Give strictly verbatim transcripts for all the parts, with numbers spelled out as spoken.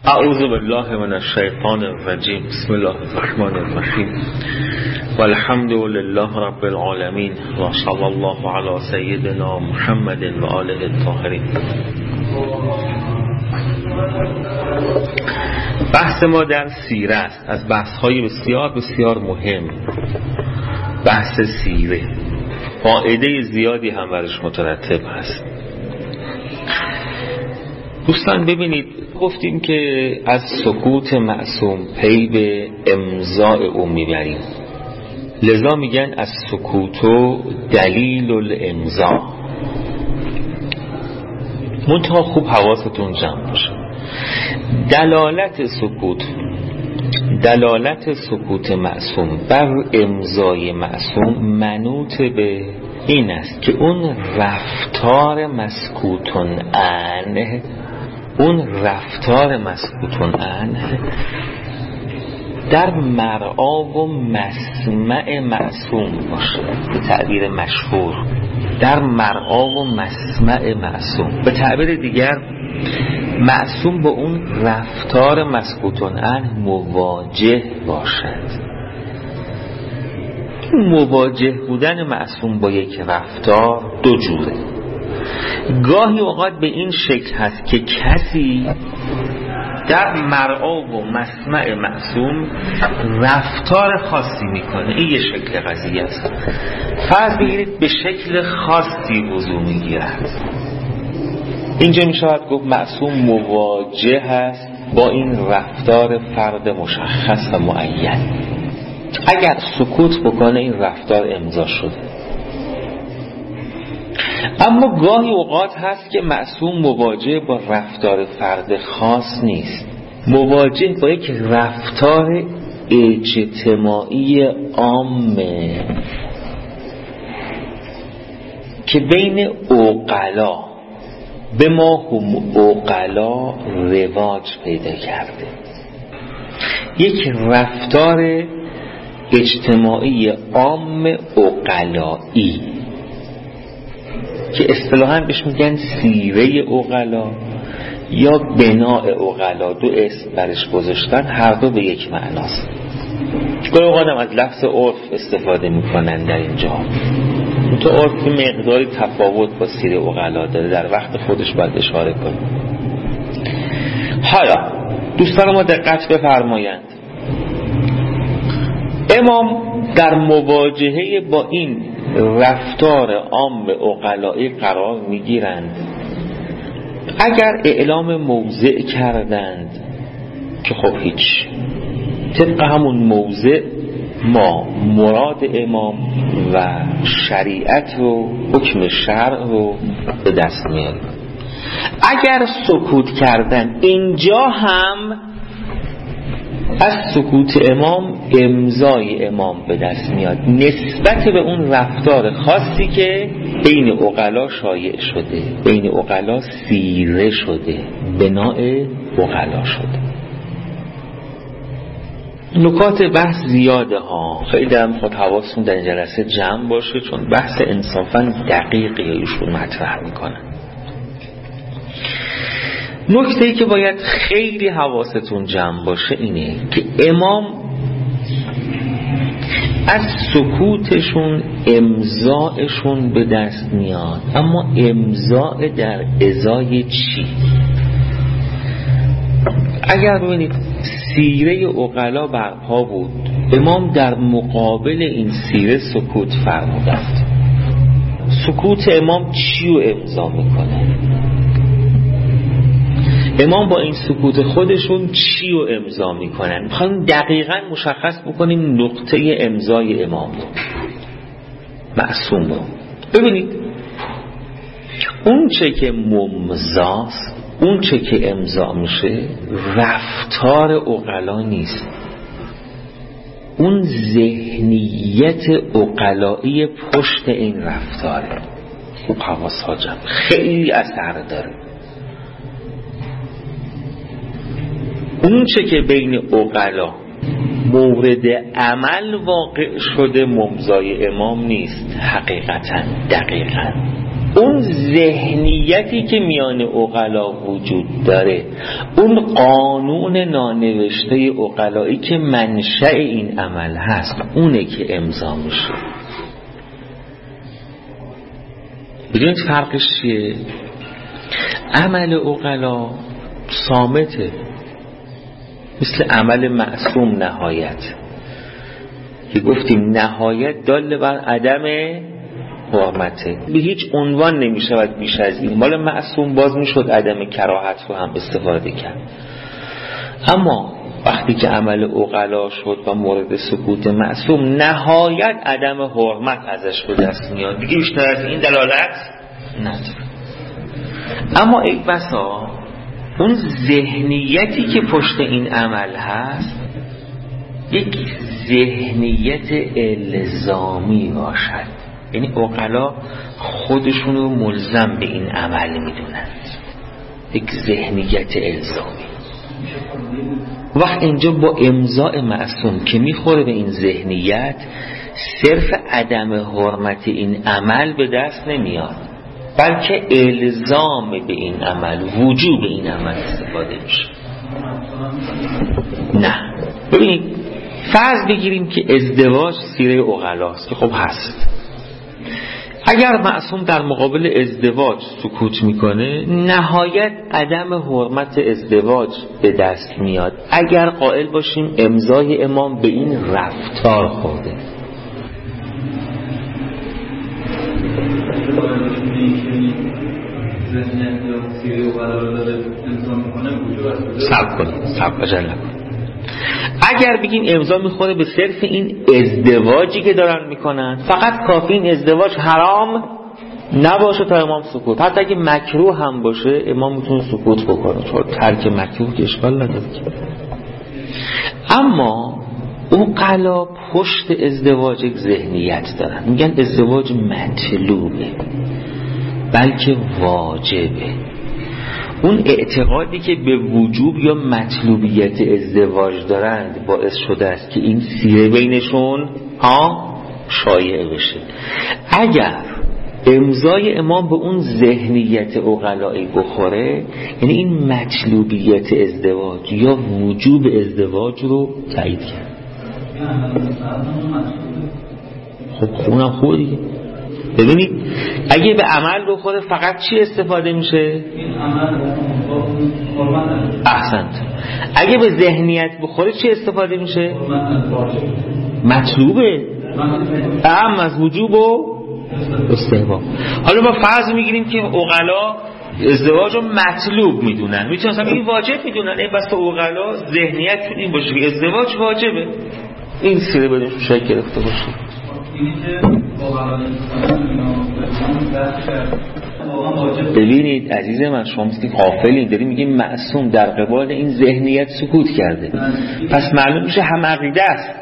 اعوذ بالله من الشیطان الرجیم. بسم الله الرحمن الرحیم. والحمد لله رب العالمین و صلی الله علی سیدنا محمد و آله الطاهرین. بحث ما در سیره است، از بحث‌های بسیار بسیار مهم. بحث سیره فایده زیادی هم برش مترتب هست. دوستان ببینید، گفتیم که از سکوت معصوم پی به امضاء او میبریم، لذا میگن از سکوتو دلیل الامضاء. منتها خوب حواستون جمع باشه. دلالت سکوت دلالت سکوت معصوم بر امضای معصوم منوط به این است که اون رفتار مسکوتون عنه اون رفتار مسکوتون عنه در مرعا و مسمع معصوم باشه. به تعبیر مشهور در مرعا و مسمع معصوم. به تعبیر دیگر معصوم با اون رفتار مسکوتون عنه مواجه باشد. مواجه بودن معصوم با یک رفتار دو جوره. گاهی اوقات به این شکل هست که کسی در مرعا و مسمع معصوم رفتار خاصی میکنه. این یه شکل قضیه است. فرض بگیرید به شکل خاصی وضو میگیرد. اینجا میشود گفت معصوم مواجه هست با این رفتار فرد مشخص و معین. اگر سکوت بکنه این رفتار امضا شده. اما گاهی اوقات هست که معصوم مواجه با رفتار فرد خاص نیست، مواجه با یک رفتار اجتماعی عامه که بین عقلا به ما هم عقلا رواج پیدا کرده. یک رفتار اجتماعی عام عقلایی که اصطلاحاً بهش میگن سیره عقلا یا بناء عقلا. دو اسم برش گذاشتن، هر دو به یک معناست. گاهی اوقات هم از لفظ عرف استفاده میکنن در اینجا. تو عرف مقداری تفاوت با سیره عقلا داره، در وقت خودش باید اشاره کنیم. حالا دوستان ما دقت بفرمایند، امام در مواجهه با این رفتار عام عقلایی قرار میگیرند. اگر اعلام موضع کردند که خب هیچ، طبق همون موضع ما مراد امام و شریعت و حکم شرع رو به دست میاریم. اگر سکوت کردن، اینجا هم از سکوت امام امضای امام به دست میاد نسبت به اون رفتار خاصی که بین عقلا شایع شده، بین عقلا سیره شده، بناء عقلا شده. نکات بحث زیاده ها، خیلی هم خود حواستون در این جلسه جمع باشه، چون بحث انصافا دقیقی ایشون مطرح میکنن. نکته‌ای که باید خیلی حواستون جمع باشه اینه که امام از سکوتشون امضاءشون به دست میاد، اما امضاء در ازای چی؟ اگر ببینید سیره عقلا برپا بود، امام در مقابل این سیره سکوت فرمودند. سکوت امام چی رو امضا میکنه؟ امام با این سکوت خودشون چی رو امضا میکنن؟ میخوایم دقیقاً مشخص بکنیم نقطه امضای امام رو، معصوم رو. ببینید اون چه که ممضاست، اون چه که امضا میشه رفتار عقلا نیست، اون ذهنیت عقلایی پشت این رفتاره. خوب حواس ها جمع، خیلی اثر داره. اون چه که بین عقلا مورد عمل واقع شده ممضای امام نیست. حقیقتا دقیقا اون ذهنیتی که میان عقلا وجود داره، اون قانون نانوشته عقلایی که منشأ این عمل هست، اونه که امضا میشه. بدونید فرقش چیه؟ عمل عقلا صامته، مثل عمل معصوم نهایت که گفتیم نهایت دال بر عدم حرمته، به هیچ عنوان نمیشود بیش از این. مال معصوم باز میشد عدم کراهت رو هم استفاده کرد، اما وقتی که عمل عقلا شد و مورد سکوت معصوم، نهایت عدم حرمت ازش به دست میاد، دیگه بیشتر از این دلالت نداره. اما ای بسا اون ذهنیتی که پشت این عمل هست یک ذهنیت الزامی باشد، یعنی عقلا خودشون رو ملزم به این عمل میدونند، یک ذهنیت الزامی. وقت اینجا با امضاء معصوم که میخوره به این ذهنیت، صرف عدم حرمت این عمل به دست نمیاد، بلکه الزام به این عمل، وجوب این عمل استفاده میشه. نه ببینید، فرض بگیریم که ازدواج سیره عقلاست که خب هست. اگر معصوم در مقابل ازدواج سکوت میکنه، نهایت عدم حرمت ازدواج به دست میاد اگر قائل باشیم امضای امام به این رفتار خورده. صبر کنید، صبر عجله کنید. اگر بگیم امضا میخوره به صرف این ازدواجی که دارن میکنن، فقط کافی این ازدواج حرام نباشه تا امام سکوت، حتی اگه مکروه هم باشه امام میتونه سکوت بکنه، چون ترک مکروه که اشکال نداره. اما عقلا پشت ازدواج یک ذهنیت دارن، میگن ازدواج مطلوبه بلکه واجبه. اون اعتقادی که به وجوب یا مطلوبیت ازدواج دارند باعث شده است که این سیره بینشون ها شایع بشه. اگر امضای امام به اون ذهنیت عقلایی بخوره، یعنی این مطلوبیت ازدواج یا وجوب ازدواج رو تایید کرد. خب اونم خوبه دیگه. ببینید اگه به عمل بخوره فقط چی استفاده میشه؟ احسنت. اگه به ذهنیت بخوره چی استفاده میشه؟ مطلوبه، اهم از وجوب و استحباب. حالا ما فرض میگیریم که عقلا ازدواج رو مطلوب میدونن، میتونن اصلا این واجب میدونن، این بس عقلا ذهنیت شد این باشه که ازدواج واجبه، این سیره بدون شاید گرفته باشه. ببینید عزیز من، شما مثل غافلین، داریم میگیم معصوم در قبال این ذهنیت سکوت کرده، پس معلوم میشه هم عقیده است.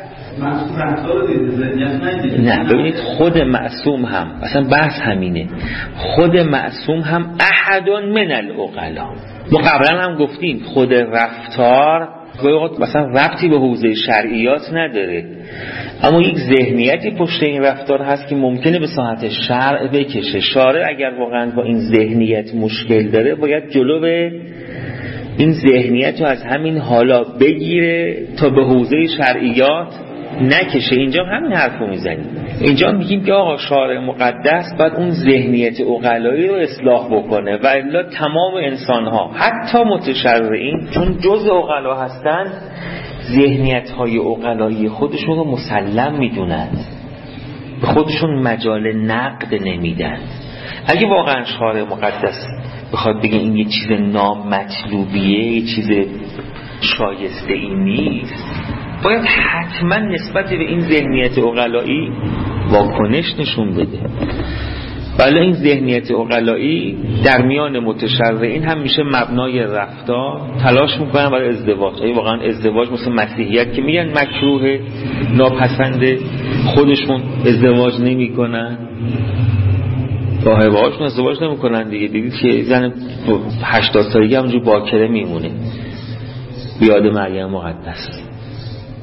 نه ببینید خود معصوم هم، اصلا بحث همینه، خود معصوم هم احد من العقلا. ما قبلا هم گفتیم خود رفتار مثلا ربطی به حوزه شرعیات نداره، اما یک ذهنیتی پشت این رفتار هست که ممکنه به ساحت شرع بکشه. شارع اگر واقعا با این ذهنیت مشکل داره، باید جلو به این ذهنیت رو از همین حالا بگیره تا به حوزه شرعیات نکشه. اینجا همین حرف رو میزنیم، اینجا میگیم که آقا شارع مقدس باید اون ذهنیت عقلایی رو اصلاح بکنه و الا تمام انسان ها حتی متشرعین چون جز عقلا هستند ذهنیت های عقلایی خودشون رو مسلم میدونند، به خودشون مجال نقد نمیدن. اگه واقعا شارع مقدس بخواد بگه این یه چیز نامطلوبیه، یه چیز شایسته ای نیست، باید حتما نسبت به این ذهنیت عقلایی واکنش نشون بده. ولی این ذهنیت عقلایی در میان متشرعین هم میشه مبنای رفتار، تلاش میکنن برای ازدواج. ای واقعا ازدواج مثل مسیحیت که میگن مکروه، ناپسنده، خودشون ازدواج نمیکنن، راهبه هاشون ازدواج نمیکنن دیگه. دیدید که زن هشتاد سالگی همونجور باکره میمونه بیاد مریم مقدس.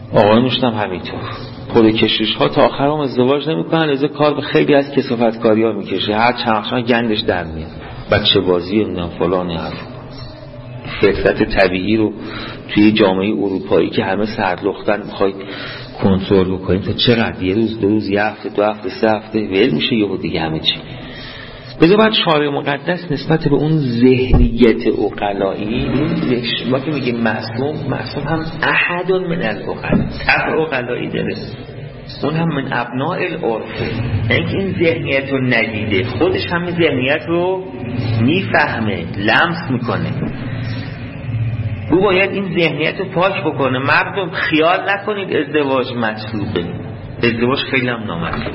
آقایونش هم همینطور. خود کشیش ها تا آخر هم ازدواج نمیکنن، لذا کار به خیلی از کثافتکاری ها میکشه، هر چند گندش در میاد، بچه بازی و فلان حرف. فطرت طبیعی رو توی جامعه اروپایی که همه سرلختن میخوای کنترل بکنیم تا چقدر؟ یه روز دو روز، یه هفته، دو هفته، سه هفته ول میشه یهو دیگه همه چی. بذار بعد شارع مقدس نسبت به اون ذهنیت عقلایی، ما که میگیم معصوم، معصوم هم احد من العقلا، طبع عقلایی داره، اون هم من ابناء العرف، یعنی این ذهنیت رو ندیده، خودش هم این ذهنیت رو میفهمه، لمس میکنه. او باید این ذهنیت رو پاک بکنه. مردم خیال نکنید ازدواج مطلوبه، ازدواج خیلی هم نامطلوبه.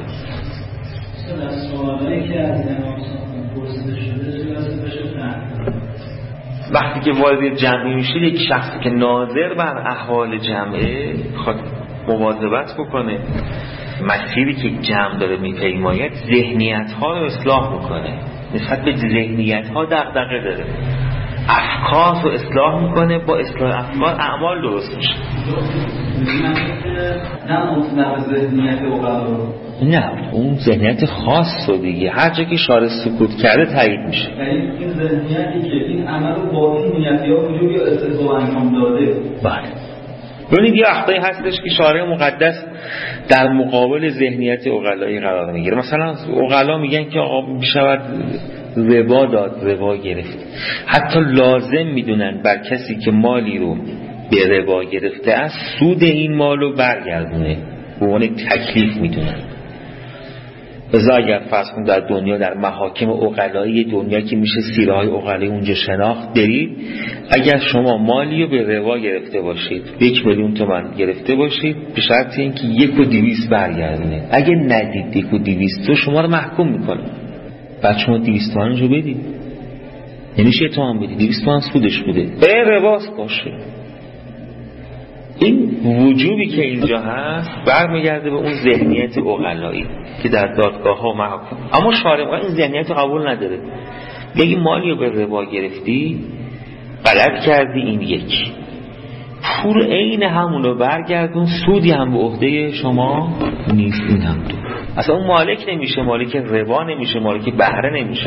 وقتی که وارد جمعی میشید، یک شخصی که ناظر بر احوال جمعه خود مواظبت بکنه، مسیری که جمع داره میپیماید ذهنیت ها رو اصلاح میکنه، نسبت به ذهنیت ها دغدغه داره، افکار رو اصلاح میکنه، با اصلاح افکار اعمال درست میشه. نه مطلق ذهنیت عقلا، نه اون ذهنیت خاص رو دیگه هر جا که شارع سکوت کرده تایید میشه. یعنی این ذهنیتی که این عمل رو با این نیتی ها وجود یا استحقاق انجام داده. بله. ببینید یه وقتایی هستش که شارع مقدس در مقابل ذهنیت عقلایی قرار میگیره. مثلا عقلا میگن که آقا بشود ربا داد، ربا گرفت. حتی لازم میدونن بر کسی که مالی رو به ربا گرفته است سود این مال رو برگردونه، به عنوان تکلیف میدونن. ازا اگر فرض کنید در دنیا، در محاکم عقلایی دنیا که میشه سیره های عقلایی اونجا شناخت دارید، اگر شما مالی رو به ربا گرفته باشید، یک میلیون تومان گرفته باشید، به شرط اینکه یک و دویست برگردونه. اگه ندید یک و دویست تو شما رو محکوم میکنه، بعد شما دویست تومانش رو بدید، یعنی شه تومان بدید، دویست تومان سودش بوده، به رباست باشه. این وجوبی که اینجا هست برمیگرده به اون ذهنیت عقلایی که در دادگاه ها محکوم. اما شارع این ذهنیت رو قبول نداره. بگی مالی رو به ربا گرفتی، غلط کردی، این یک پول عین همون رو برگردون، سودی هم به عهده شما نیست، این هم دو. اصلا اون مالک نمیشه، مالک ربا نمیشه، مالک بهره نمیشه.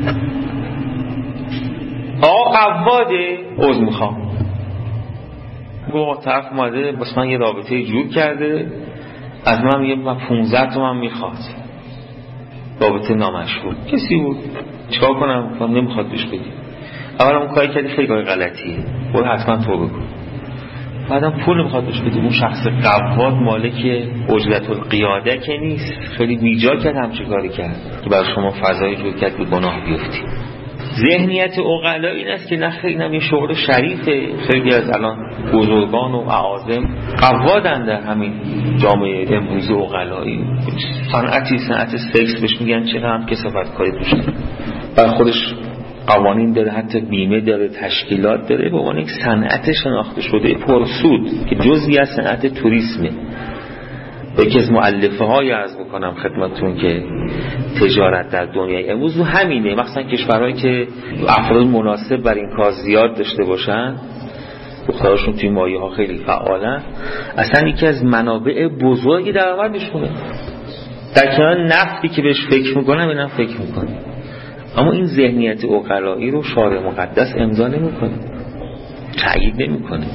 آقا قواده عوض میخوام، گوه طرف اومده بس من یه رابطه جور کرده، از من یه پونزده تومن میخواد، رابطه نامشروع کسی بود، چیکار کنم؟ من نمیخواد بهش بدی. اولا اون کاری کردی خیلی کار غلطیه، برو حتما توبه کن. بعدم پول نمیخواد بهش بدی. اون شخص قواد مالک اجرت القیاده که نیست، خیلی بیجا کرد همچه کاری کرد که برای شما فضای جور کرد به گناه بیفتی. ذهنیت عقلا این است که نه خیلی نمی شغل شریفه. خیلی از الان بزرگان و اعاظم قوادن در همین جامعه امروز عقلایی، صنعتی صنعت سکس بهش میگن، چه هم کثافت کاری توش داره، بر خودش قوانین داره، حتی بیمه داره، تشکیلات داره، به عنوان یک صنعت شناخته شده پرسود که جزئی از صنعت توریسمه. یکی از مؤلفه های عرض بکنم خدمتتون که تجارت در دنیای امروز و همینه، مثلا کشورهایی که افراد مناسب بر این کار زیاد داشته باشن، دختراشون توی مایه ها خیلی فعالن، اصلا یکی از منابع بزرگی درآمدشونه. در کنار نفتی که بهش فکر میکنم اینم فکر میکنم. اما این ذهنیت عقلایی رو شارع مقدس امضا نمیکنه، تأیید نمیکنه.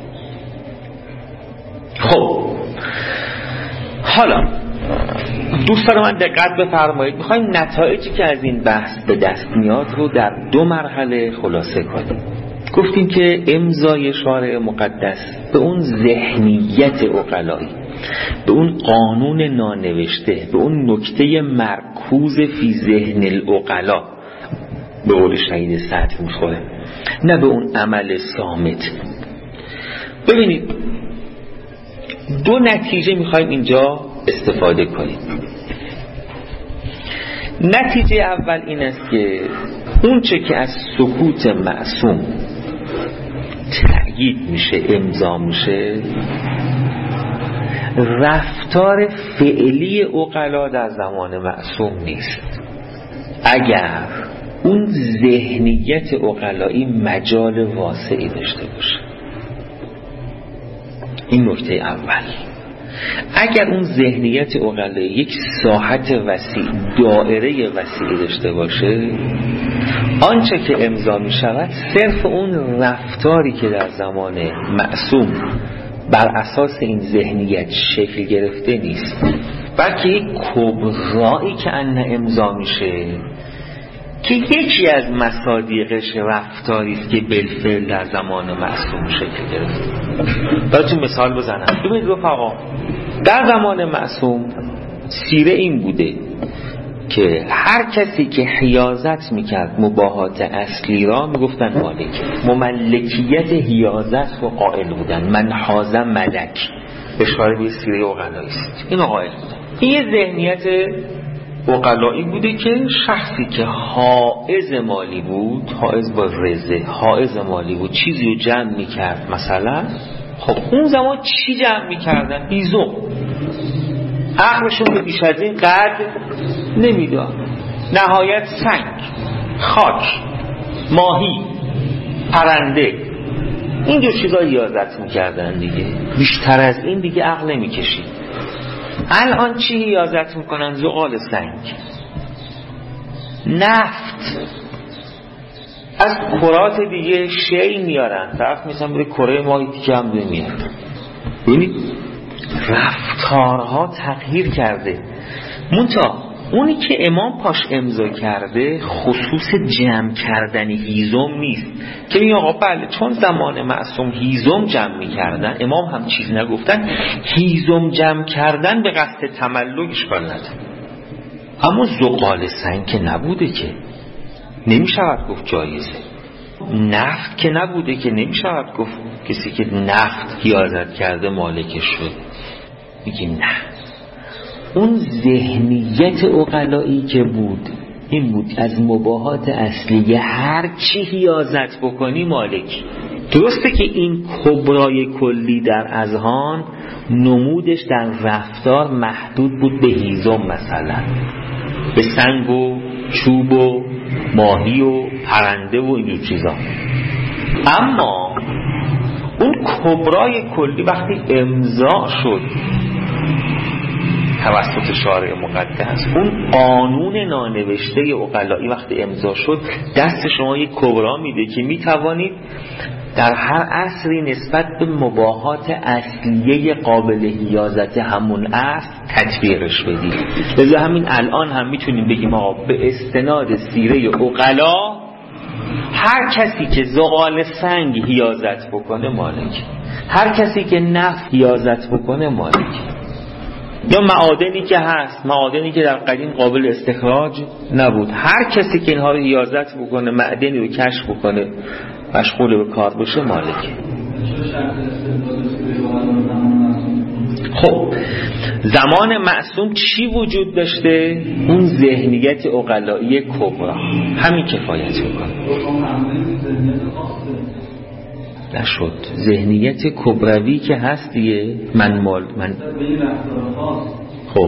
خب حالا دوستان من دقت بفرمایید، میخوایم نتایجی که از این بحث به دست میاد رو در دو مرحله خلاصه کنیم. گفتیم که امضای شارع مقدس به اون ذهنیت عقلایی، به اون قانون نانوشته، به اون نکته مرکوز فی ذهن العقلا، به قول شهید سعد میخوره، نه به اون عمل صامت. ببینید دو نتیجه میخوایم اینجا استفاده کنیم. نتیجه اول این است که اون چه که از سکوت معصوم تأیید میشه، امضا میشه، رفتار فعلی عقلا در زمان معصوم نیست. اگر اون ذهنیت عقلایی مجال واسعی داشته باشه، این نکته اول. اگر اون ذهنیت عقلایی یک ساحت وسیع، دایره وسیعی داشته باشه، آنچه که امضا می شود صرف اون رفتاری که در زمان معصوم بر اساس این ذهنیت شکل گرفته نیست، بلکه یک کبرایی که انه امضا میشه که یکی از مصادیقش رفتاری است که بالفعل در زمان معصوم شکل گرفته. براتون مثال بزنم. ببینید رفقا، در زمان معصوم سیره این بوده که هر کسی که حیازت میکرد مباحات اصلی را میگفتن مالک، مملکیت حیازت رو قائل بودن. من حازم ملک، اشاره به سیره عقلایی است، اینو قائل بودن. این یه ذهنیت عقلایی بوده که شخصی که حائز مالی بود، حائز با رزه، حائز مالی بود، چیزی رو جمع میکرد، مثلا خب اون زمان چی جمع میکردن؟ هیزم. عقلشون به بیش از این قدر نمیداد. نهایت سنگ، خاک، ماهی، پرنده، این دو چیزا حیازت میکردن دیگه. بیشتر از این دیگه عقل نمیکشید. الان چی حیازت میکنن؟ زغال سنگ، نفت، از کرات دیگه شی میارن، طرف میسن بده کره ماهی دیگه هم نمیاد. ببینید رفتارها تغییر کرده. منتها اونی که امام پاش امضا کرده خصوص جمع کردن هیزم نیست که میگه آقا بله چون زمان معصوم هیزم جمع میکردن، امام هم چیز نگفتن، هیزم جمع کردن به قصد تملک اشکال نداره. اما زغال سنگ که نبوده که نمیشود گفت جایزه، نفت که نبوده که نمیشود گفت کسی که نفت حیازت کرده مالکش شد. میگیم نه، اون ذهنیت عقلایی که بود این بود از مباحات اصلی هر چی حیازت بکنی مالک. درسته که این کبرای کلی در اذهان نمودش در رفتار محدود بود به هیزم، مثلا به سنگ و چوب و ماهی و پرنده و این چیزا. اما اون کبرای کلی وقتی امضا شد توسط شارع مقدس، اون قانون نانوشته عقلایی وقتی امضا شد دست شما یک کبرا میده که میتوانید در هر عصری نسبت به مباحات اصلیه قابل حیازت همون عصر تطبیقش بدید. لذا همین الان هم میتونیم بگیم آقا به استناد سیره عقلا هر کسی که زغال سنگ حیازت بکنه مالک، هر کسی که نفت حیازت بکنه مالک. یا معادنی که هست، معادنی که در قدیم قابل استخراج نبود، هر کسی که اینها رو حیازت بکنه، معدنی رو کشف بکنه، مشغول به کار بشه مالکه. خب زمان معصوم چی وجود داشته؟ اون ذهنیت عقلایی کبرا، همین کفایت میکنه. نشد ذهنیت کبروی که هست دیگه، من مال من خب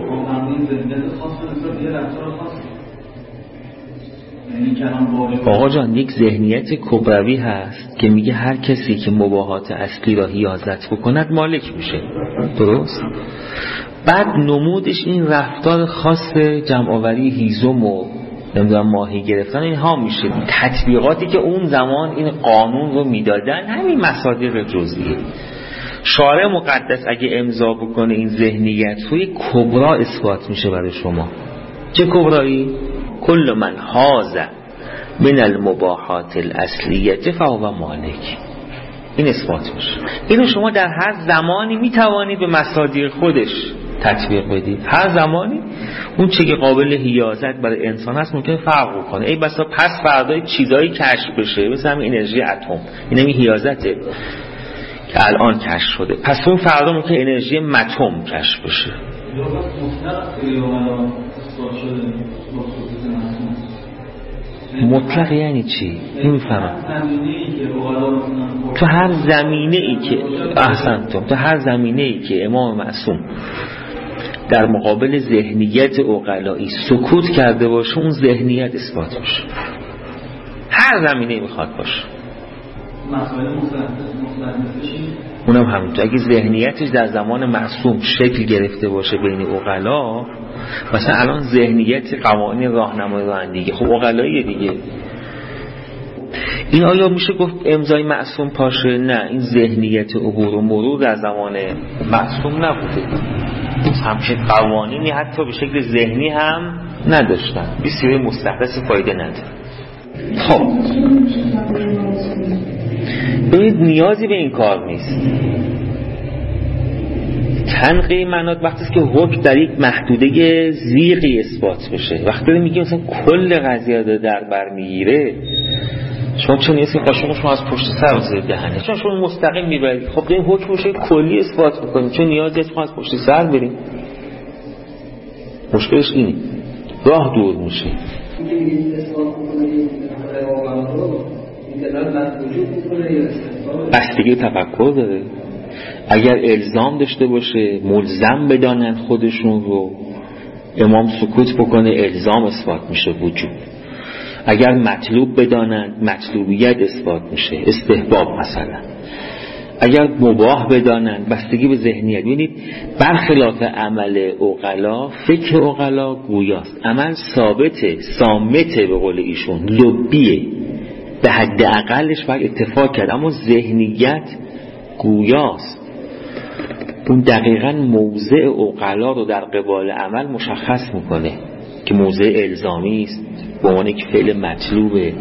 آقا جان یک ذهنیت کبروی هست که میگه هر کسی که مباحات اصلی را حیازت بکند مالک میشه، درست؟ بعد نمودش این رفتار خاص جمع‌آوری هیزم و نمیدونم ماهی گرفتن اینها میشه. تطبیقاتی که اون زمان این قانون رو میدادن همین مصادیق جزئیه. شارع مقدس اگه امضا بکنه این ذهنیت روی کبرا اثبات میشه برای شما. چه کبرایی؟ کل من حاز من المباحات الاصلیه فهو مالک. این اثبات میشه. اینو شما در هر زمانی میتوانید به مصادیق خودش تطبیق بدید. هر زمانی اون چه که قابل حیازت برای انسان هست ممکنه فرق کنه. ای بسا پس فردای چیزایی کشف بشه، مثل همین انرژی اتم، این همین حیازته که الان کشف شده، پس اون فردا ممکنه انرژی متم کشف بشه. مطلق یعنی چی؟ نمیفهمم. تو هر زمینه ای که احسنتم تو هر زمینه ای که امام معصوم در مقابل ذهنیت عقلایی سکوت کرده باشه اون ذهنیت اثبات باشه، هر زمینه میخواد باشه. مسائل مختلف بشیم. اونم همونطور اگه ذهنیتش در زمان معصوم شکل گرفته باشه بین عقلا، مثلا الان ذهنیت قوانین راهنمای رانندگی خب عقلاییه دیگه، این آیا میشه گفت امضای معصوم پاشه؟ نه، این ذهنیت عبور و مرور در زمان معصوم نبوده، همچین قوانینی حتی به شکل ذهنی هم نداشتن، بسیار مستحدث فایده نداره. خب ببینید نیازی به این کار نیست. تنقیه منات وقتی که حکم در یک محدوده زیغی اثبات بشه، وقتی میگیم مثلا کل قضیه رو در بر میگیره، شما چون نیست که قاشق شما از پشت سر زیر دهنه، چون شما مستقیم میبرید، خب این حکم رو کلی اثبات بکنید، چون نیازی هست شما از پشت سر بریم. مشکلش اینه، راه دور میشه. بستگی تفکر داره. اگر الزام داشته باشه ملزم بدانند خودشون رو، امام سکوت بکنه الزام اثبات میشه وجوب. اگر مطلوب بدانند مطلوبیت اثبات میشه، استحباب مثلا. اگر مباح بدانند بستگی به ذهنیت. ببینید برخلاف عمل عقلا، فکر عقلا گویاست، عمل ثابته، صامته، به قول ایشون لبیه، به حد اقلش باید اتفاق کرد، اما ذهنیت گویاست. اون دقیقاً موضع عقلا رو در قبال عمل مشخص میکنه که موضع الزامی است، به عنوان یک فعل مطلوبه.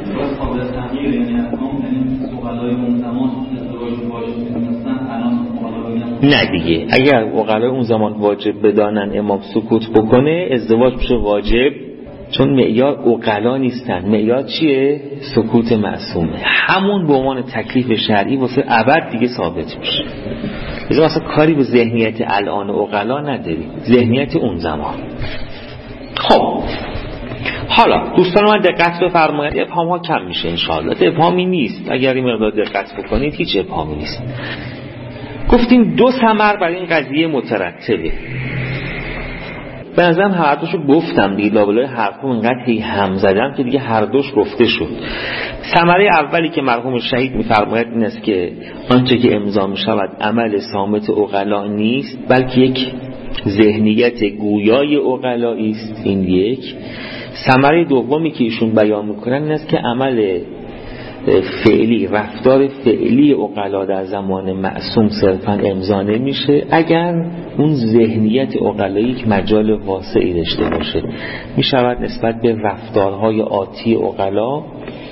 نه دیگه، اگر عقلای اون زمان واجب بدانن امام سکوت بکنه، ازدواج میشه واجب، چون معیار عقلا نیستن. معیار چیه؟ سکوت معصومه. همون به عنوان تکلیف شرعی واسه ابد دیگه ثابت میشه. مثلا اصلا کاری به ذهنیت الان عقلا نداری، ذهنیت اون زمان. خب حالا دوستان من دقت بفرمایید، ابهام ها کم میشه انشاءالله. ابهامی نیست، اگر این مقدار دقت بکنید هیچ ابهامی نیست. گفتیم دو ثمر برای این قضیه مترتبه. به نظرم هر دوشو گفتم دیگه، لابلای حرفم اینقدر هی هم زدم که دیگه هر دوش گفته شد. ثمره اولی که مرحوم شهید میفرماید این است که آنچه که امضا میشود عمل صامت عقلا نیست، بلکه یک ذهنیت گویای عقلایی است. این یک. ثمره دومی که ایشون بیان میکنن این است که عمل فعلی، رفتار فعلی عقلا در زمان معصوم صرفا امضا نمیشه اگر اون ذهنیت عقلایی که مجال واسعی داشته باشه. میشود نسبت به رفتارهای آتی عقلا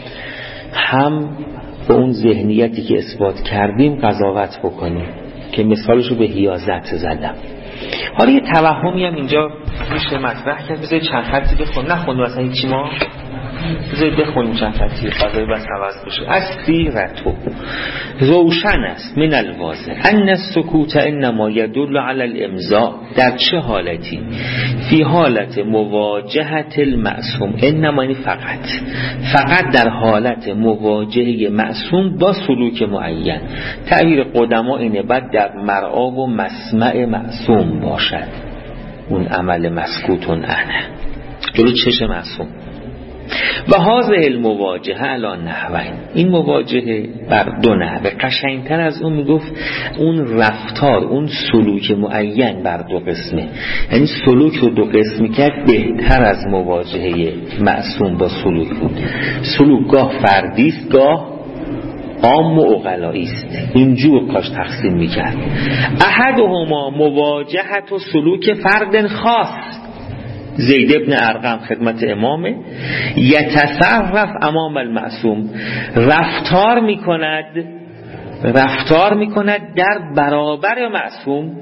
هم به اون ذهنیتی که اثبات کردیم قضاوت بکنیم، که مثالشو به حیازت زدم. حالا یه توهمی هم اینجا میشه مطرح کرد. بذارید چند خطی بخون. نخوندم اصلا هیچی ما. بذارید بخونیم چند خطی فضای بس عوض بشه. السیرتو روشن است من الواضح ان السکوت انما یدل علی الامضاء. در چه حالتی؟ فی حالت مواجهت المعصوم. انما یعنی فقط فقط در حالت مواجهه معصوم با سلوک معین. تعبیر قدما اینه بعد در مرعا و مسمع معصوم باشد اون عمل مسکوتون عنه، جلو چشم معصوم. و هذه المواجهه علی نحوین. این مواجهه بر دو نحوه. قشنگتر از اون میگفت اون رفتار، اون سلوک معین بر دو قسمه. یعنی سلوک رو دو قسمی کرد بهتر از مواجهه معصوم با سلوک بود. سلوک گاه فردی است، گاه عام و عقلایی است. اینجور کاش تقسیم میکرد. احدهما مواجهت و سلوک فرد خاص. زید ابن ارقم خدمت امامه، یتصرف امام المعصوم، رفتار میکند رفتار میکند در برابر معصوم.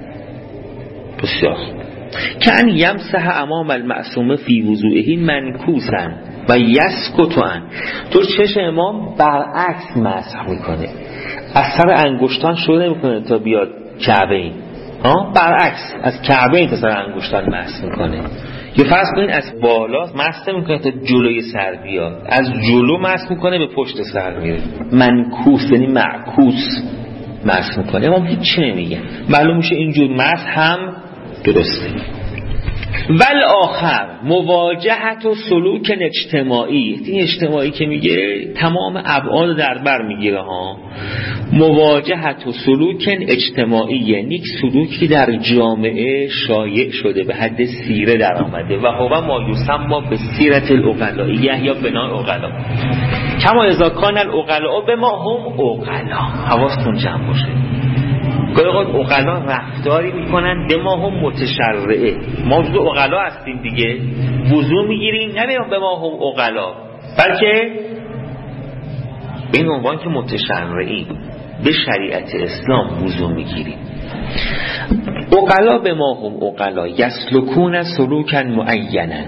بسیار که ان یمسح امام المعصوم فی وضوئه منکوسن و یسکتن. تو چشم امام برعکس مسح میکنه، از سر انگشتان شروع نمیکنه تا بیاد کعبه این، ها برعکس از کعبه این تا سر انگشتان مسح میکنه. یا فرض کنید از بالا مسح میکنه تا جلوی سر بیاد، از جلو مسح میکنه به پشت سر میره. منکوس یعنی معکوس مسح میکنه. امام هیچ چی نمیگه، معلوم میشه اینجور مسح هم درسته. ول آخر مواجهت و سلوک اجتماعی. این اجتماعی که میگه تمام ابعاد در بر میگیره ها. مواجهت و سلوک اجتماعی یعنی یک سلوکی در جامعه شایع شده به حد سیره در آمده و هو ما یسمى به سیرت العقلاء یا بنای عقلا کما اذا کان العقلاء به ما هم عقلا. حواستون جمع باشه. گاهی اوقات عقلا رفتاری میکنن به ما هم متشرعه. ما جزو عقلا هستیم دیگه، وضو میگیریم نه به ما هم عقلا، بلکه به این عنوان که متشرعی به شریعت اسلام وضو میگیریم. عقلا به ما هم عقلا یسلکون سلوکا معینا،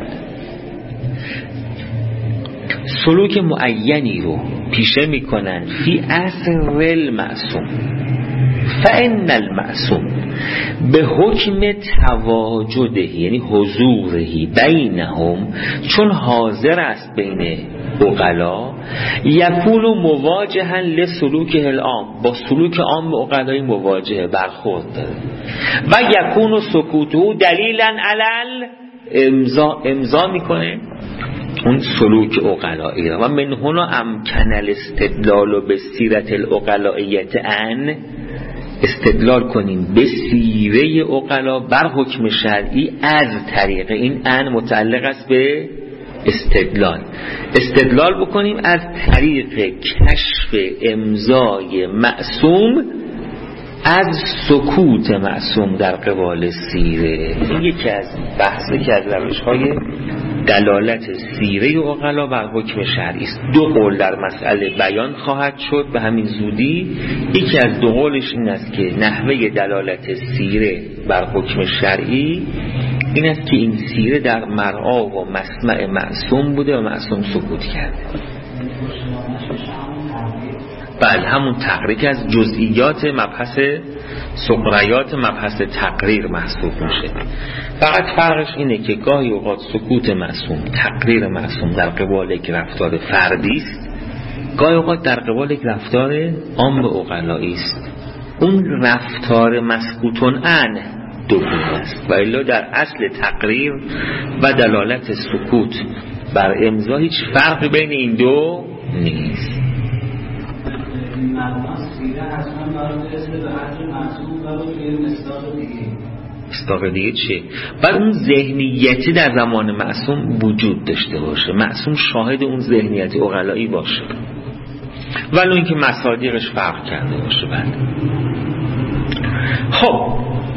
سلوک معینی رو پیشه میکنن فی اصل المعصوم. فإن المعصوم به حکم تواجده یعنی حضوره بینهم، چون حاضر است بین عقلا، یکون مواجها لسلوک العام، با سلوک عام عقلای مواجهه برخورد داره. و یکون سکوته دلیلا علل امضا، امضا میکنه اون سلوک عقلایی را. و من هنا امکن الاستدلال به سیرت العقلائیت ان، استدلال کنیم به سیره عقلا بر حکم شرعی از طریق این ان متعلق است به استدلال. استدلال بکنیم از طریق کشف امضای معصوم از سکوت معصوم در قبال سیره. این یکی از بحثی که از روش‌های دلالت سیره عقلا بر حکم شرعی است. دو قول در مسئله بیان خواهد شد به همین زودی. یکی از دو قولش این است که نحوه دلالت سیره بر حکم شرعی این است که این سیره در مرعا و مسمع معصوم بوده و معصوم سکوت کرده. بله همون تحریک از جزئیات مبحث سقریات مبحث تقریر محسوب میشه. فقط فرقش اینه که گاهی اوقات سکوت معصوم، تقریر معصوم در قبال یک رفتار فردی است، گاهی اوقات در قبال یک رفتار عام عقلایی است. اون رفتار مسکوتون ان دوگونه است و الا در اصل تقریر و دلالت سکوت بر امضا هیچ فرقی بین این دو نیست. مصداق دیگه چیه؟ بعد اون ذهنیتی در زمان معصوم وجود داشته باشه، معصوم شاهد اون ذهنیتی عقلایی باشه ولو اینکه مصادیقش فرق کرده باشه. بعد خب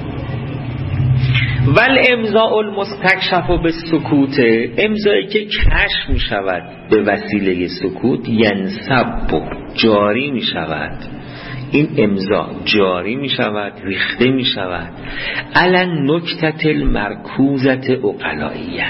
ول امضاء المستکشف به سکوت، امضایی که کشف می شود به وسیله سکوت، ینسب جاری می شود، این امضا جاری می شود، ریخته می شود علن نکتت المرکوزت عقلائیه،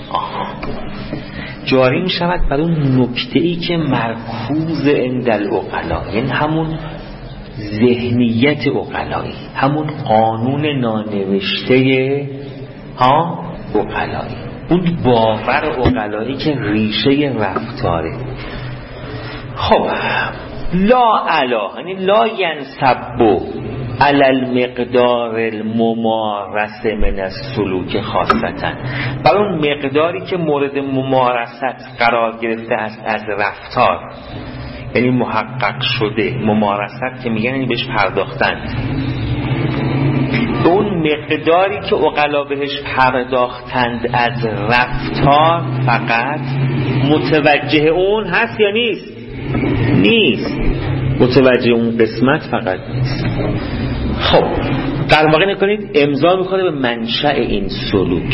جاری می شود بر اون نکته‌ای که مرکوز عند العقلا، یعنی همون ذهنیت عقلایی، همون قانون نانوشته ها عقلایی، اون باور عقلایی که ریشه رفتاره. خب لا علا یعنی لا ینسبو علی المقدار الممارس من السلوک خاصتا، بر اون مقداری که مورد ممارست قرار گرفته است از رفتار، یعنی محقق شده. ممارست که میگن یعنی بهش پرداختن، اون مقداری که عقلا بهش پرداختند از رفتار فقط متوجه اون هست یا نیست؟ نیست، متوجه اون قسمت فقط نیست. خب در واقع نکنید امضا میکنه به منشأ این سلوک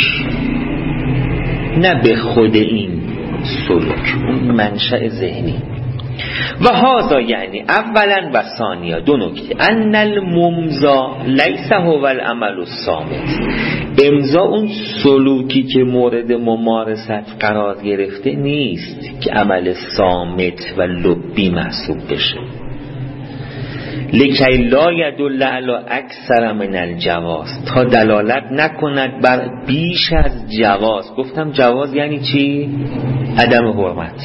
نه به خود این سلوک، اون منشأ ذهنی. و هذا یعنی اولا و ثانیا دو نکته، ان الممضا لیس هو العمل الصامت، امضا اون سلوکی که مورد ممارست قرار گرفته نیست که عمل صامت و لبی محسوب بشه. لکی لا یدل علی اکثر من الجواز، تا دلالت نکند بر بیش از جواز. گفتم جواز یعنی چی؟ عدم حرمت.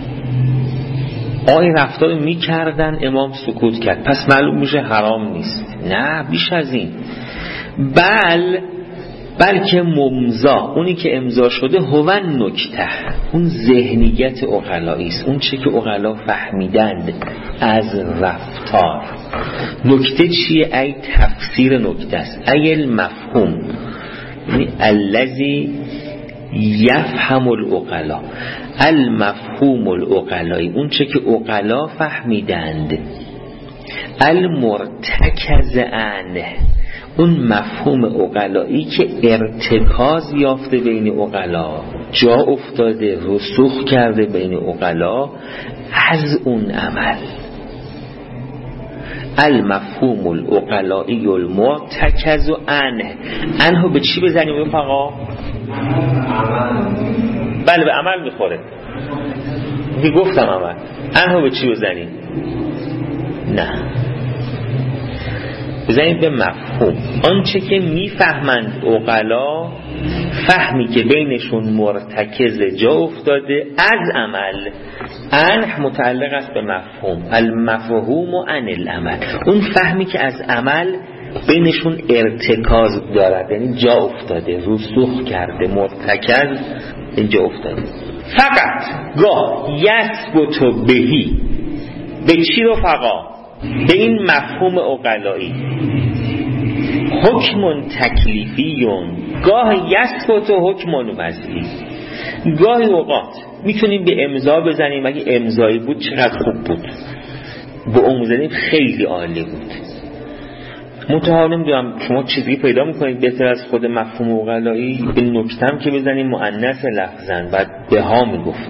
آی رفتار میکردن امام سکوت کرد پس معلوم میشه حرام نیست، نه بیش از این. بل بلکه ممضا، اونی که امضا شده، هو نکته، اون ذهنیت عقلایی است، اون چه که عقلا فهمیدند از رفتار. نکته چیه؟ ای تفسیر نکته است، ای المفهوم، یعنی الذی یفهم العقلا، المفهوم العقلایی، اون چه که عقلا فهمیدند، المرتکز عنه، اون مفهوم عقلایی که ارتکاز یافته بین عقلا، جا افتاده، رسوخ کرده بین عقلا از اون عمل. المفهوم العقلایی المرتکز عنه، عنه به چی بزنیم رفقا؟ بله به عمل میخوره، که گفتم عمل. عنه به چی بزنیم؟ نه، بزنید به مفهوم، آنچه که میفهمند عقلا، فهمی که بینشون مرتکز جا افتاده از عمل. عنه متعلق است به مفهوم، المفهوم عن العمل، اون فهمی که از عمل بینشون ارتکاز دارد، یعنی جا افتاده، رسوخ کرده، مرتکز اینجا افتاده. فقط گاه یثبت بهی، به چی رفقا؟ به این مفهوم عقلایی. حکم تکلیفیون، گاه یثبت حکم وضعی. گاهی اوقات میتونیم به امضا بزنیم، اگه امضایی بود چقدر خوب بود، به اون زنیم خیلی عالی بود. منتها نمیدونم شما چیزی پیدا میکنید بهتر از خود مفهوم عقلایی؟ به نکتم که بزنیم مؤنث لفظن، بعد به ها میگفت.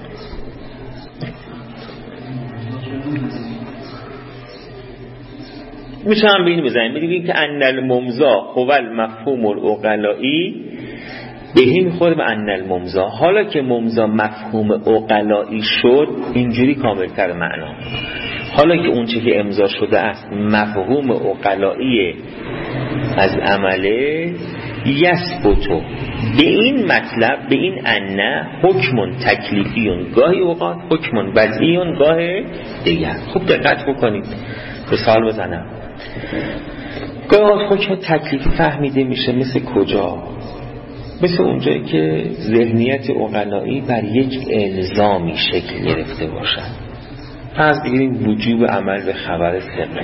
میتونم به این بزنیم، بگیم که ان الممضا هو المفهوم العقلایی، به این میخوره به ان الممضا. حالا که ممضا مفهوم عقلایی شد، اینجوری کاملتر معنا. حالا که اون چه که امضا شده است مفهوم عقلایی از عمله، یثبتو به این مطلب، به این ان حکم تکلیفیون، گاهی اوقات حکم وضعیون، گاه دیگر. خوب دقت بکنید، به سوال بزنم. گاهی اوقات حکم تکلیفی فهمیده میشه مثل کجا؟ مثل اونجایی که ذهنیت عقلایی بر یک الزامی شکل گرفته باشد. فرض بگیریم وجوب عمل به خبر ثقه.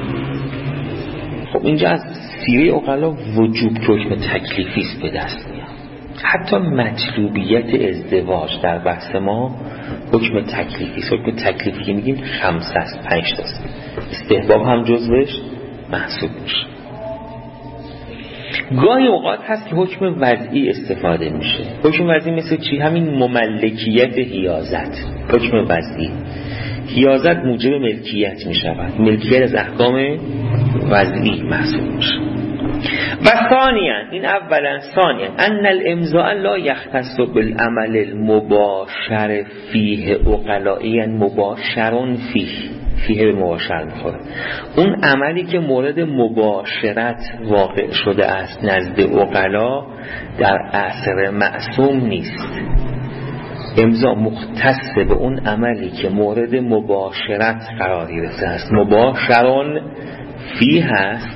خب اینجا از سیره عقلا وجوب حکم تکلیفی است به دست میاد. حتی مطلوبیت ازدواج در بحث ما حکم تکلیفی است. حکم تکلیفی که میگیم خمسه است، پنج تاست. استحباب هم جزوش محسوب میشه. گاهی اوقات هست که حکم وضعی استفاده میشه. حکم وضعی مثل چی؟ همین مملکیت حیازت. حکم وضعی، حیازت موجب ملکیت میشود، ملکیت از احکام وضعی محسوب میشه. و ثانیاً، این اولا، ثانیاً ان الامضاء لا یختص بالعمل المباشر فیه عقلائیاً مباشرون فیه، فیه به مباشر میخوره. اون عملی که مورد مباشرت واقع شده است نزد عقلا در عصر معصوم نیست. امضا مختص به اون عملی که مورد مباشرت قرار گرفته است، مباشرون فیه هست،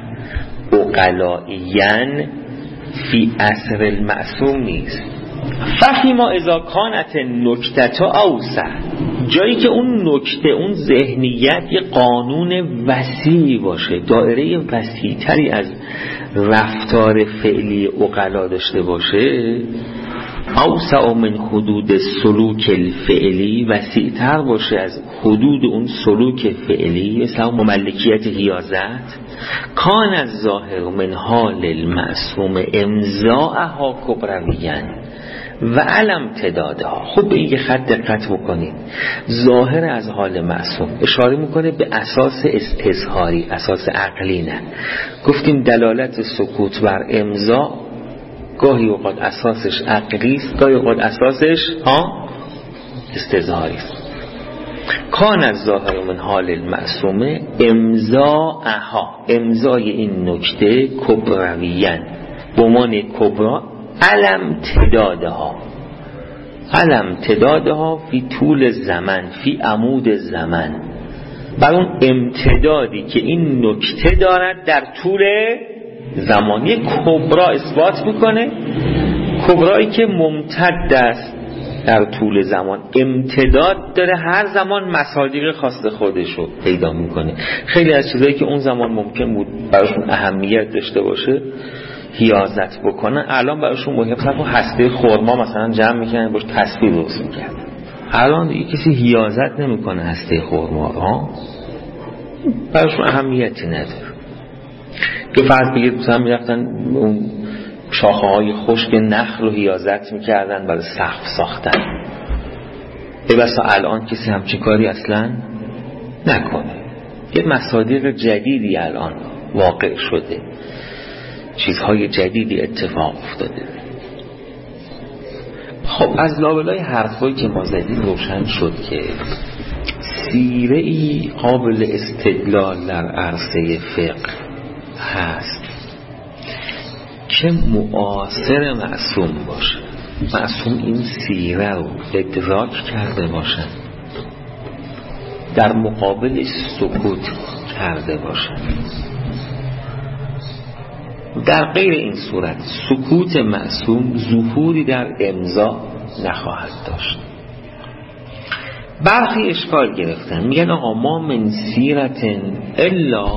عقلائیاً فی عصر المعصوم نیست. فهیما اذا کانت نکته اوسع، جایی که اون نکته، اون ذهنیت یه قانون وسیعی باشه، دایره وسیع‌تری از رفتار فعلی عقلا داشته باشه، اوسع من حدود سلوک الفعلی، وسیع‌تر باشه از حدود اون سلوک فعلی، مثلا مملکیت حیازت، کان از ظاهر من حال المعصوم امضاءها کبرویاً و علم تدادها. خوب به این خط دقت بکنید. ظاهر از حال معصوم اشاره میکنه به اساس استظهاری، اساس عقلی نه. گفتیم دلالت سکوت بر امضا گاهی اوقات اساسش عقلی است، گاهی اوقات اساسش ها استظهاری است. کان از ظاهر من حال المعصومه امضاءها، امضای این نکته کبرویاً، بمان کبرا، علم تدادها، علم تدادها فی طول زمن، فی عمود زمن، بر اون امتدادی که این نکته دارد در طول زمانی کبرا اثبات میکنه، کبرایی که ممتد است در طول زمان، امتداد داره، هر زمان مصادیق خاص خودش رو پیدا میکنه. خیلی از چیزایی که اون زمان ممکن بود براشون اهمیت داشته باشه حیازت بکنن، الان براشون مهم است. هسته خرما مثلا جمع میکنن باش تسبیح درست میکردن، الان دیگه کسی حیازت نمیکنه هسته خرما ها، براشون اهمیتی نداره. که فرض بگید مثلا میرفتن اون شاخه های خشک نخل رو حیازت میکردن برای سقف ساختن، ای بسا الان کسی همچین کاری اصلا نکنه. یه مصادیق جدیدی الان واقع شده، چیزهای جدیدی اتفاق افتاده. خب از لابلای حرفایی که ما زدیم روشن شد که سیره ای قابل استدلال در عرصه فقه هست که معاصر معصوم باشه، معصوم این سیره رو ادراک کرده باشن، در مقابلش سکوت کرده باشن. در غیر این صورت سکوت معصوم ظهوری در امضا نخواهد داشت. برخی اشکال گرفتن، میگن آقا ما من سیرتن الا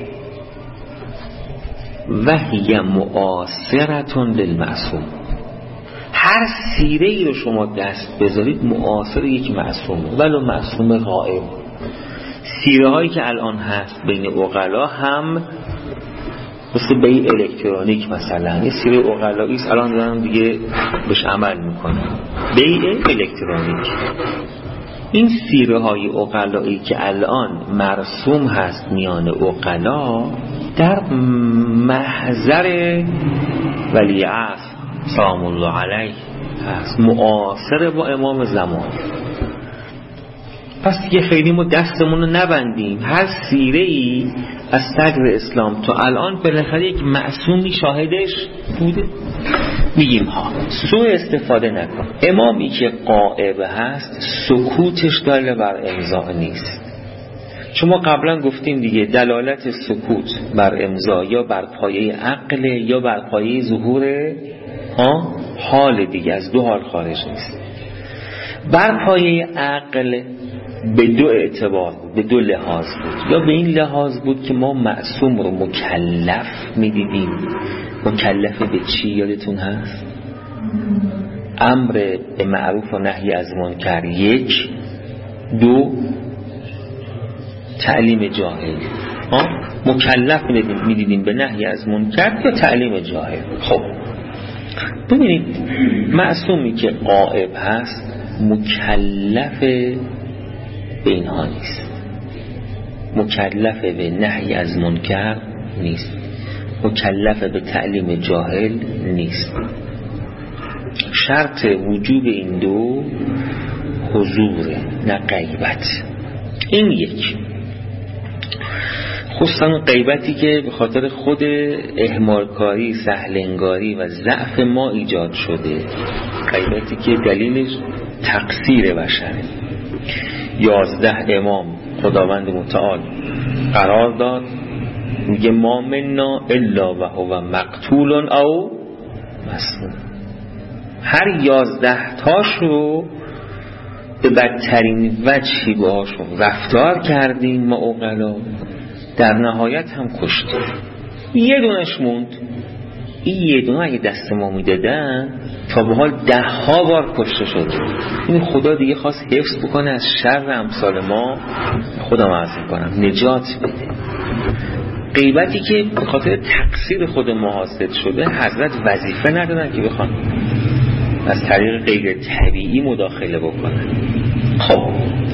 و هی معاصرتون للمعصوم. هر سیره ای رو شما دست بذارید معاصر یک معصومه، ولو معصوم غائب. سیره هایی که الان هست بین عقلا هم مثل بیع الکترونیک، مثلا یه سیره عقلایی است الان دارن دیگه بهش عمل میکنن، بیع الکترونیک. این سیره های عقلایی که الان مرسوم هست میان عقلا در محضر ولی عصر سلام الله علیه هست، معاصر با امام زمان. پس دیگه خیلی ما دستمون رو نبندیم، هر سیره ای از صدر اسلام تا الان بالاخره یک معصومی شاهدش بوده. میگیم ها سوء استفاده نکن. امامی که غائب هست سکوتش دلیل بر امضا نیست. شما قبلا گفتیم دیگه دلالت سکوت بر امضا یا بر پایه عقل یا بر پایه ظهور ها حال دیگه، از دو حال خارج نیست. بر پایه عقل به دو اعتبار بود، به دو لحاظ بود. یا به این لحاظ بود که ما معصوم رو مکلف میدیدیم. مکلف به چی یادتون هست؟ امر به معروف و نهی از منکر، یک. دو تعلیم جاهل. ها مکلف میدیدیم به نهی از منکر یا تعلیم جاهل. خب ببینید معصومی که غائب هست مکلف به اینها نیست، مکلف به نهی از منکر نیست، مکلف به تعلیم جاهل نیست. شرط وجوب این دو حضور نه غیبت. این یک، خصوصا غیبتی که به خاطر خود اهمالکاری، سهلنگاری و ضعف ما ایجاد شده، غیبتی که دلیلش تقصیر بشره. یازده امام خداوند متعال قرار داد، میگه ما منا الا و هو مقتول او مسموم. هر یازده تاش رو به بدترین وجهی باهاشون رفتار کردیم ما عقلا، در نهایت هم کشتیم. یه دونش موند. این یه دونه اگه دست ما میدادن تا به حال ده ها بار کشته شده. این خدا دیگه خواست حفظ بکنه از شر امثال ما، خدا معذ کنم نجات بده. غیبتی که به خاطر تقصیر خود ما حاصل شده، حضرت وظیفه ندادن که بخوان از طریق غیر طبیعی مداخله بکنن. خب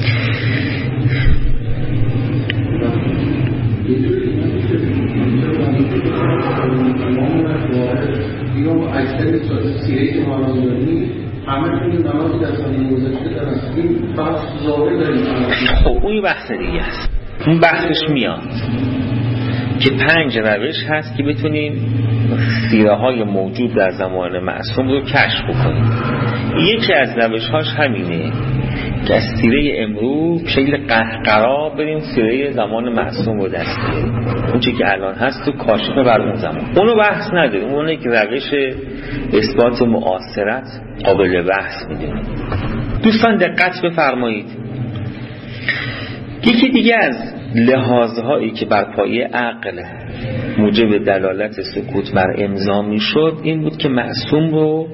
دیگه اکثر سیره که ما داریم همه این نمازی در سالی گذشته در اصلی بحث ظاهر داریم. خب اون بحث دیگه است، اون بحثش میاد که پنج روش هست که بتونیم سیره های موجود در زمان معصوم رو کشف بکنیم. یکی از روش هاش همینه. که از سیره امروز شکل قهقرا بریم سیره زمان معصوم رو دست بگیریم، اون چی که الان هست تو کاشف بر اون زمان اونو بحث نداریم، اونه که روش اثبات معاصرت قابل بحث میدونیم. دوستان دقت بفرمایید، یکی دیگه از لحاظهایی که بر پایه عقل موجب دلالت سکوت بر امضا میشد این بود که معصوم رو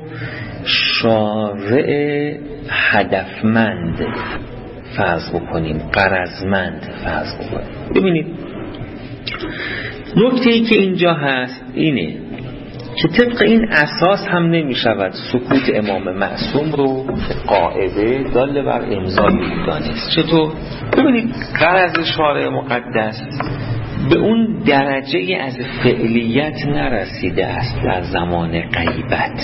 شارع هدفمند فرض بکنیم، غرضمند فرض بکنیم. ببینید نکته ای که اینجا هست اینه که طبق این اساس هم نمی شود سکوت امام معصوم رو قاعده داله بر امضای او دانست. چطور؟ ببینید غرض شارع مقدس به اون درجه از فعلیت نرسیده است در زمان غیبت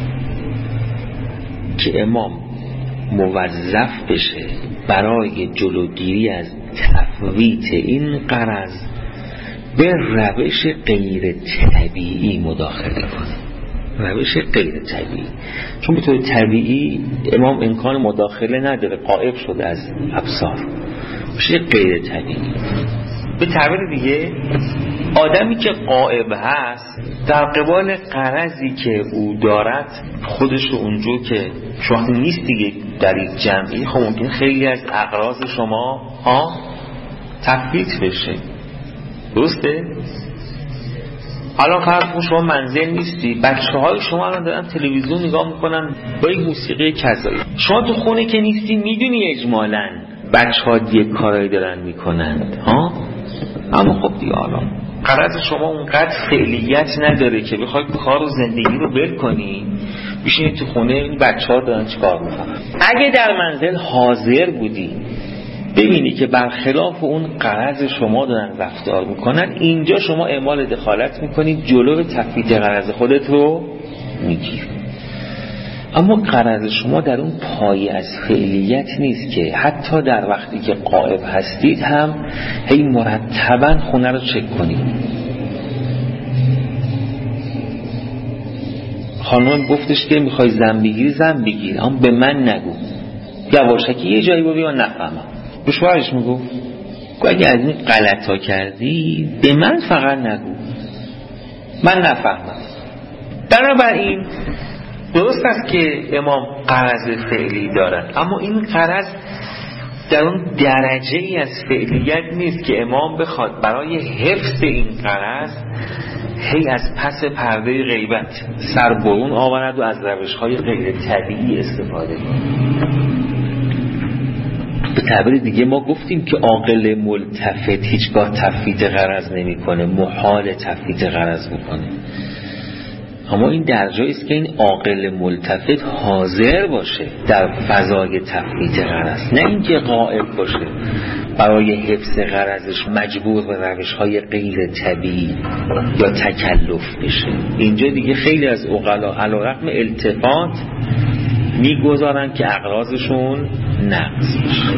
که امام موظف بشه برای جلوگیری از تفویت این غرض به روش غیر طبیعی مداخله کنه. روش غیر طبیعی، چون به طور طبیعی امام امکان مداخله نداره، غائب شده از ابصار، میشه غیر طبیعی. به تعبیر دیگه آدمی که غائب هست در قبال غرضی که او دارد خودش رو اونجور که شما نیست دیگه در این جمعی، خب ممکن خیلی از اغراض شما ها تفویت بشه. درسته؟ الان فرض کن شما منزل نیستی، بچه های شما الان دارن تلویزیون نگاه میکنن با یک موسیقی کذایی، شما تو خونه که نیستی میدونی اجمالاً بچه ها دیگه کارایی دارن میکنند ها، اما خب دیگه الان غرض شما اونقدر فعلیت نداره که بخوای کار و زندگی رو ول کنی بشینی تو خونه این بچه ها دارن چی کار میکنن. اگه در منزل حاضر بودی ببینی که برخلاف اون غرض شما دارن رفتار میکنن، اینجا شما اعمال دخالت میکنی، جلو تفویت غرض خودت رو میگیری. اما غرض شما در اون پایه از فعلیت نیست که حتی در وقتی که غائب هستید هم هی مرتباً خونه رو چک کنید. خانم گفتش که میخوای زن بگیری زن بگیر، اما به من نگو، یواشکی یه جایی بودی من نفهمم. به شوهرش میگو اگه از این غلط ها کردی به من فقط نگو، من نفهمم. بنابراین درست است که امام غرض فعلی دارد، اما این غرض در اون درجه ای از فعلیت نیست که امام بخواد برای حفظ این غرض هی از پس پرده غیبت سر برون آورد و از روش های غیر طبیعی استفاده کنه. به تعبیر دیگه ما گفتیم که عاقل ملتفت هیچگاه تفویت غرض نمی کنه، محال تفویت غرض میکنه. اما این در جایی است که این عاقل ملتفت حاضر باشه در فضای تفویت غرض، نه اینکه غائب باشه برای حفظ غرضش مجبور به روش‌های غیر طبیعی یا تکلف بشه. اینجا دیگه خیلی از عقلا علیرغم التفات میگذارن که اغراضشون نقض بشه.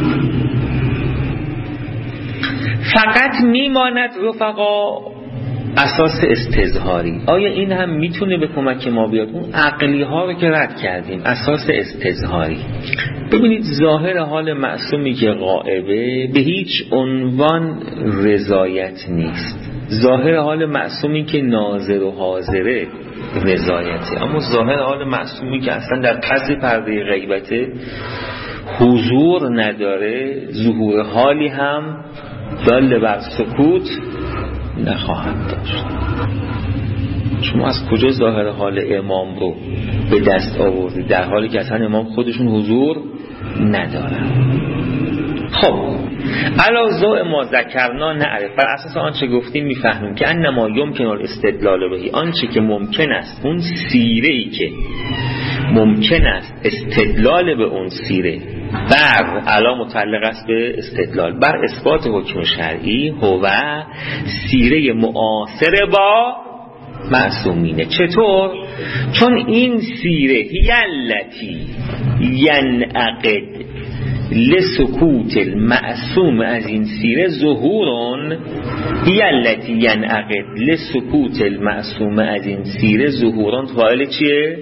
فقط میماند رفقا اساس استظهاری. آیا این هم میتونه به کمک ما بیاد؟ اون عقلی ها رو که رد کردیم، اساس استظهاری. ببینید ظاهر حال معصومی که غائبه به هیچ عنوان رضایت نیست. ظاهر حال معصومی که ناظر و حاضره رضایته، اما ظاهر حال معصومی که اصلا در پس پرده غیبته حضور نداره، ظهور حالی هم دال بر سکوت نخواهد داشت. شما از کجا ظاهر حال امام رو به دست آوردید در حالی که اصلا امام خودشون حضور ندارن؟ خب علا ضوء ما ذکرنا نعرف، بر اساس آنچه گفتیم میفهمیم که انما یمکن الاستدلال بهی، آنچه که ممکن است، اون سیره‌ای که ممکن است استدلال به اون سیره بر علا متعلق است به استدلال بر اثبات حکم شرعی هو سیره معاصر با معصومینه. چطور؟ چون این سیره هی التی ینعقد لسکوت المعصوم، از این سیره ظهورون هی التی ینعقد لسکوت المعصوم، از این سیره ظهورون فاعل چیه؟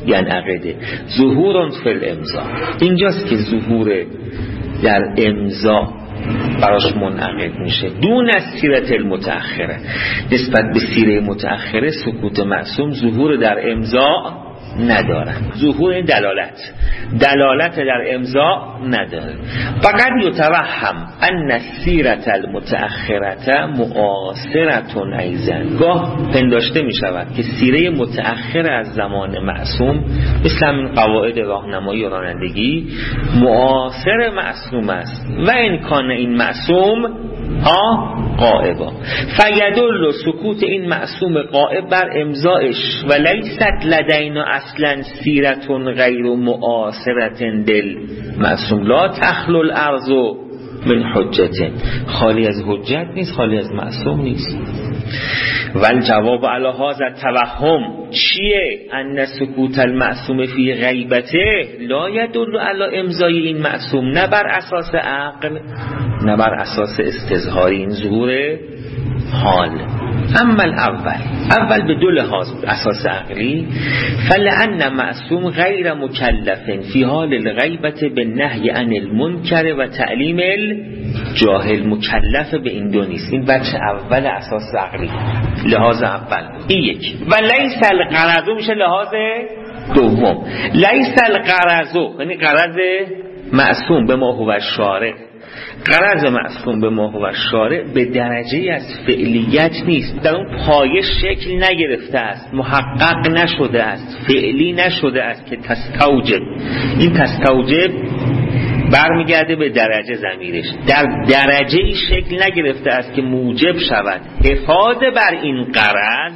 ینعقده ظهور فی الامضا. اینجاست که ظهور در امضا براش منعقد میشه. دون از سیرت المتأخره، نسبت به سیره متأخره سکوت معصوم ظهور در امضا ندارن. ظهور دلالت دلالت در امضا نداره. فقط یتوهم ان سیرت المتأخره معاصرتون ایضا. گاه پنداشته می شود که سیره متأخر از زمان معصوم مثل همین قواعد راهنمایی و رانندگی معاصر معصوم است و امکان این معصوم ها غائبا، فیدل سکوت این معصوم غائب بر امضایش و لیست لدینا اصلا سیرتون غیر معاصرتن دل معصوم لا تخلو الارض من حجت. خالی از حجت نیست، خالی از معصوم نیست. ول جواب علی هذا توهم چیه؟ ان سکوت المعصوم فی غیبته لا یدل علی امضای این معصوم، نه بر اساس عقل نه بر اساس استظهار این ظهور حال. اما الاول اول به دو لحاظ اساس عقلی، فلأن معصوم غیر مکلف فی حال الغیبت به نهی عن المنکر و تعلیم الجاهل. مکلف به این دو نیست. این بچه اول اساس عقلی، لحاظ اول این یک. و لیس الغرض میشه لحاظ دوم. لیس الغرض یعنی غرض معصوم به ما هو شارع، غرض معصوم به ما هو شارع به درجه از فعلیت نیست، در اون پایه شکل نگرفته است، محقق نشده است، فعلی نشده است که تستوجب. این تستوجب برمیگرده به درجه ضمیرش، در درجه ای شکل نگرفته است که موجب شود حفاظ بر این غرض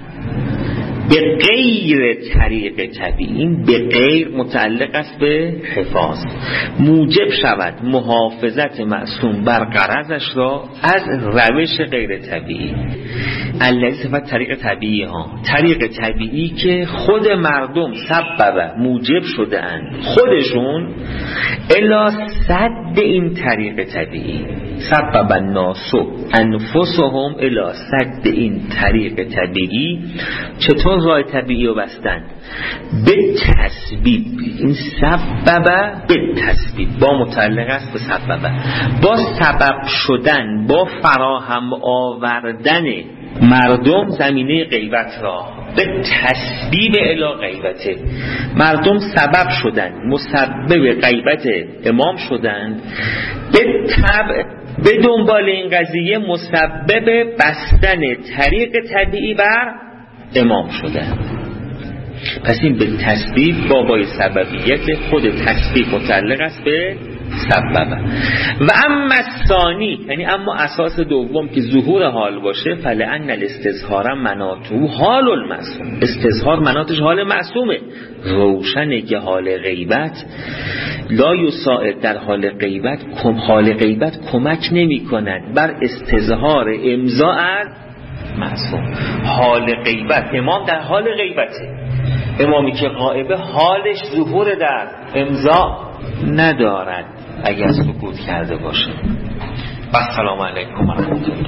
به غیر طریق طبیعی. این به غیر متعلق است به حفاظ، موجب شود محافظت معصوم بر غرضش را از روش غیر طبیعی. الذی صفت طریق طبیعی ها، طریق طبیعی که خود مردم سبب موجب شده اند خودشون الا صد این طریق طبیعی، سبب الناس انفسهم الا صد این طریق طبیعی. چطور راه طبیعی رو بستن؟ به تسبیب. این سبب به تسبیب با متعلق است به سبب، با سبب شدن، با فراهم آوردن مردم زمینه غیبت را به تسبیب الی غیبته. مردم سبب شدن، مسبب غیبت امام شدند، به تبع به دنبال این قضیه مسبب بستن طریق طبیعی بر امام شدند. پس این به تسبیب بابای سببیت، خود تسبیب متعلق است به سبب. و اما ثانی یعنی اما اساس دوم که ظهور حال باشه، فلأن الاستظهار مناطه حال المعصوم. استظهار مناطش حال معصومه. روشنه که حال غیبت لا یساعد، در حال غیبت کم حال غیبت کمک نمی کند بر استظهار امضا از معصوم. حال غیبت، امام در حال غیبته، امامی که غائبه حالش ظهور در امضا ندارد اگر سکوت کرده باشه. و السلام علیکم و رحمت الله.